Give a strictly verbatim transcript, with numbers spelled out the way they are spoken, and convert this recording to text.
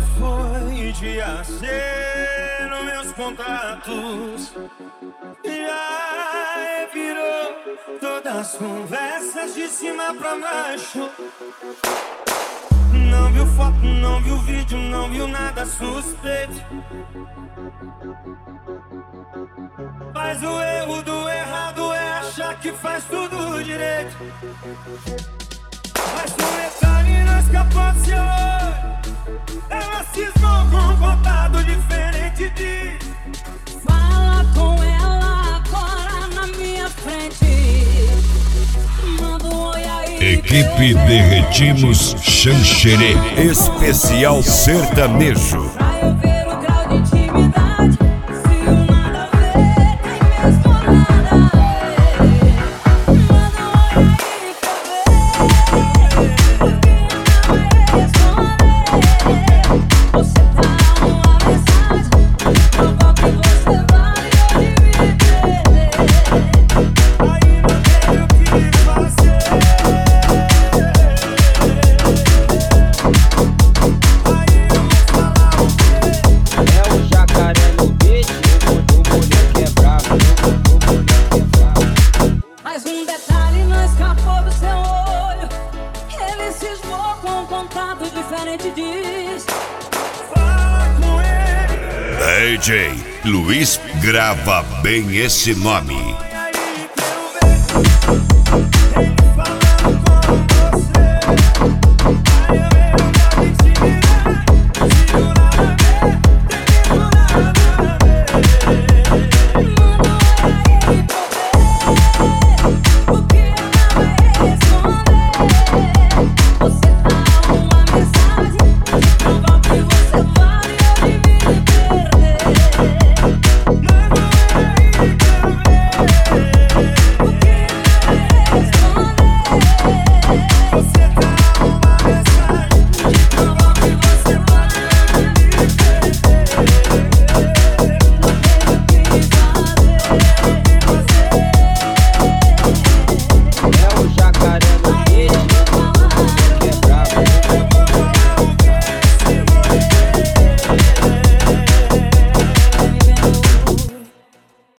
foi dia C nos meus contatos. Já virou todas as conversas de cima pra baixo. Não viu foto, não viu vídeo, não viu nada suspeito. Mas o erro do errado é achar que faz tudo direito. Mas um detalhe não escapou do seu olho. Ela cismou com um contado diferente de... Fala com ela agora na minha frente. Manda um oi aí. Equipe Derretimos Xanxerê Especial Sertanejo. Pra eu ver o grau de intimidade. Se o nada a ver tem mesmo nada a ver. Manda um oi aí pra ver. Alguém vai responder. Você tá uma mensagem. Prova que você vale hoje me perder. Aí não tem o que fazer. Aí eu vou falar o quê? É o jacaré no beat, o moleque é bravo, o moleque é bravo. Mas um detalhe não escapou do seu olho. Ele cismou com um contato diferente diz. Fala com ele. D J Luiz grava bem esse nome.